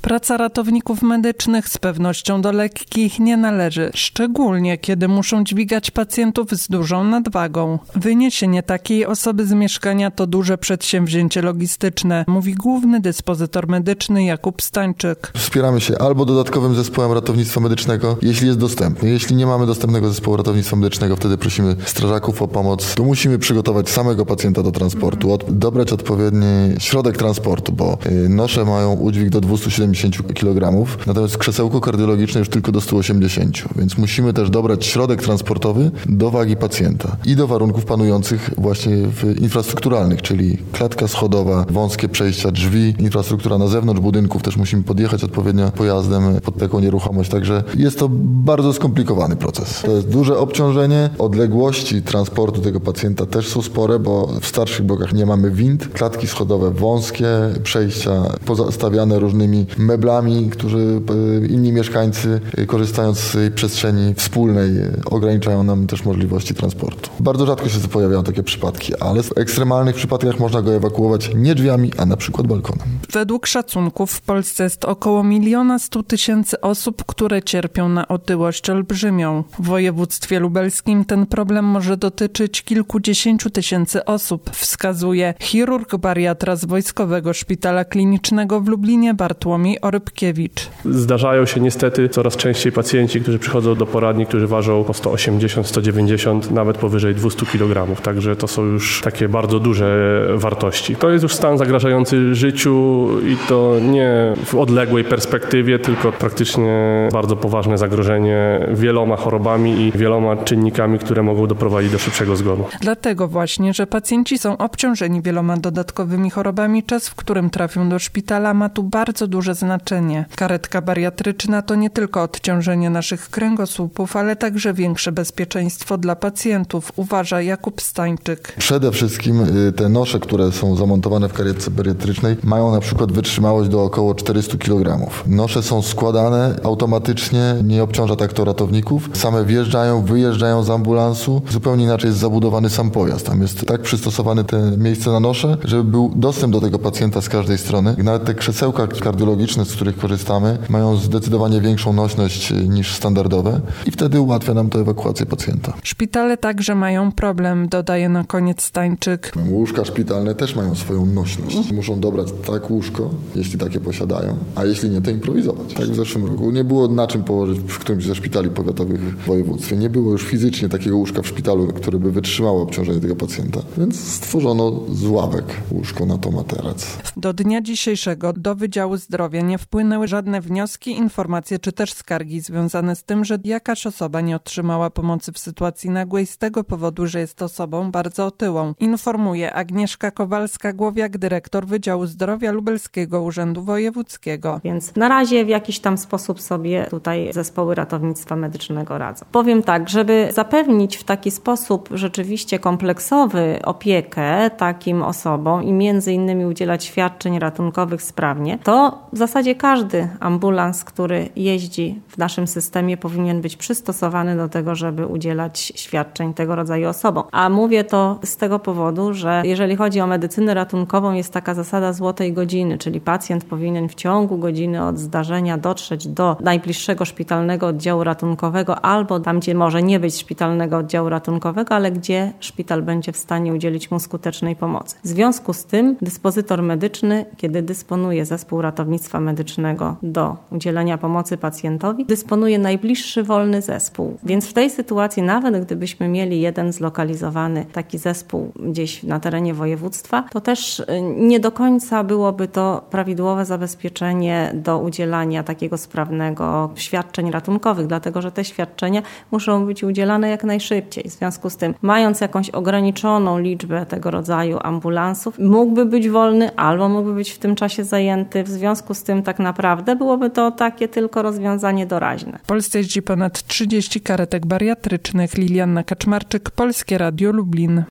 Praca ratowników medycznych z pewnością do lekkich nie należy, szczególnie kiedy muszą dźwigać pacjentów z dużą nadwagą. Wyniesienie takiej osoby z mieszkania to duże przedsięwzięcie logistyczne, mówi główny dyspozytor medyczny Jakub Stańczyk. Wspieramy się albo dodatkowym zespołem ratownictwa medycznego, jeśli jest dostępny. Jeśli nie mamy dostępnego zespołu ratownictwa medycznego, wtedy prosimy strażaków o pomoc. Tu musimy przygotować samego pacjenta do transportu, dobrać odpowiedni środek transportu, bo nosze mają udźwig do 270 kg, natomiast krzesełko kardiologiczne już tylko do 180, więc musimy też dobrać środek transportowy do wagi pacjenta i do warunków panujących właśnie infrastrukturalnych, czyli klatka schodowa, wąskie przejścia, drzwi, infrastruktura na zewnątrz budynków, też musimy podjechać odpowiednio pojazdem pod taką nieruchomość, także jest to bardzo skomplikowany proces. To jest duże obciążenie, odległości transportu tego pacjenta też są spore, bo w starszych blokach nie mamy wind, klatki schodowe wąskie, przejścia pozastawiane różnymi meblami, którzy inni mieszkańcy, korzystając z tej przestrzeni wspólnej, ograniczają nam też możliwości transportu. Bardzo rzadko się pojawiają takie przypadki, ale w ekstremalnych przypadkach można go ewakuować nie drzwiami, a na przykład balkonem. Według szacunków w Polsce jest około 1 100 000 osób, które cierpią na otyłość olbrzymią. W województwie lubelskim ten problem może dotyczyć kilkudziesięciu tysięcy osób, wskazuje chirurg bariatra z Wojskowego Szpitala Klinicznego w Lublinie Bartłomiej Orybkiewicz. Zdarzają się niestety coraz częściej pacjenci, którzy przychodzą do poradni, którzy ważą po 180, 190, nawet powyżej 200 kg. Także to są już takie bardzo duże wartości. To jest już stan zagrażający życiu i to nie w odległej perspektywie, tylko praktycznie bardzo poważne zagrożenie wieloma chorobami i wieloma czynnikami, które mogą doprowadzić do szybszego zgonu. Dlatego właśnie, że pacjenci są obciążeni wieloma dodatkowymi chorobami, czas, w którym trafią do szpitala, ma tu bardzo duże znaczenie. Karetka bariatryczna to nie tylko odciążenie naszych kręgosłupów, ale także większe bezpieczeństwo dla pacjentów, uważa Jakub Stańczyk. Przede wszystkim te nosze, które są zamontowane w karetce bariatrycznej, mają na przykład wytrzymałość do około 400 kg. Nosze są składane automatycznie, nie obciąża tak to ratowników. Same wjeżdżają, wyjeżdżają z ambulansu. Zupełnie inaczej jest zabudowany sam pojazd. Tam jest tak przystosowany te miejsce na nosze, żeby był dostęp do tego pacjenta z każdej strony. Nawet te krzesełka kardiologiczne, z których korzystamy, mają zdecydowanie większą nośność niż standardowe i wtedy ułatwia nam to ewakuację pacjenta. Szpitale także mają problem, dodaje na koniec Stańczyk. Łóżka szpitalne też mają swoją nośność. Muszą dobrać tak łóżko, jeśli takie posiadają, a jeśli nie, to improwizować. Tak w zeszłym roku nie było na czym położyć w którymś ze szpitali powiatowych w województwie. Nie było już fizycznie takiego łóżka w szpitalu, które by wytrzymało obciążenie tego pacjenta. Więc stworzono z ławek łóżko na to materac. Do dnia dzisiejszego do Wydziału Zdrowia nie wpłynęły żadne wnioski, informacje czy też skargi związane z tym, że jakaś osoba nie otrzymała pomocy w sytuacji nagłej z tego powodu, że jest osobą bardzo otyłą. Informuje Agnieszka Kowalska-Głowiak, dyrektor Wydziału Zdrowia Lubelskiego Urzędu Wojewódzkiego. Więc na razie w jakiś tam sposób sobie tutaj zespoły ratownictwa medycznego radzą. Powiem tak, żeby zapewnić w taki sposób rzeczywiście kompleksowy opiekę takim osobom i między innymi udzielać świadczeń ratunkowych sprawnie, to w zasadzie każdy ambulans, który jeździ w naszym systemie, powinien być przystosowany do tego, żeby udzielać świadczeń tego rodzaju osobom. A mówię to z tego powodu, że jeżeli chodzi o medycynę ratunkową, jest taka zasada złotej godziny, czyli pacjent powinien w ciągu godziny od zdarzenia dotrzeć do najbliższego szpitalnego oddziału ratunkowego albo tam, gdzie może nie być szpitalnego oddziału ratunkowego, ale gdzie szpital będzie w stanie udzielić mu skutecznej pomocy. W związku z tym dyspozytor medyczny, kiedy dysponuje zespół ratownictwa medycznego do udzielenia pomocy pacjentowi, dysponuje najbliższy wolny zespół. Więc w tej sytuacji, nawet gdybyśmy mieli jeden zlokalizowany taki zespół gdzieś na terenie województwa, to też nie do końca byłoby to prawidłowe zabezpieczenie do udzielania takiego sprawnego świadczeń ratunkowych, dlatego że te świadczenia muszą być udzielane jak najszybciej. W związku z tym, mając jakąś ograniczoną liczbę tego rodzaju ambulansów, mógłby być wolny albo mógłby być w tym czasie zajęty. W związku z tym tak naprawdę byłoby to takie tylko rozwiązanie doraźne. W Polsce jeździ ponad 30 karetek bariatrycznych. Lilianna Kaczmarczyk, Polskie Radio Lublin.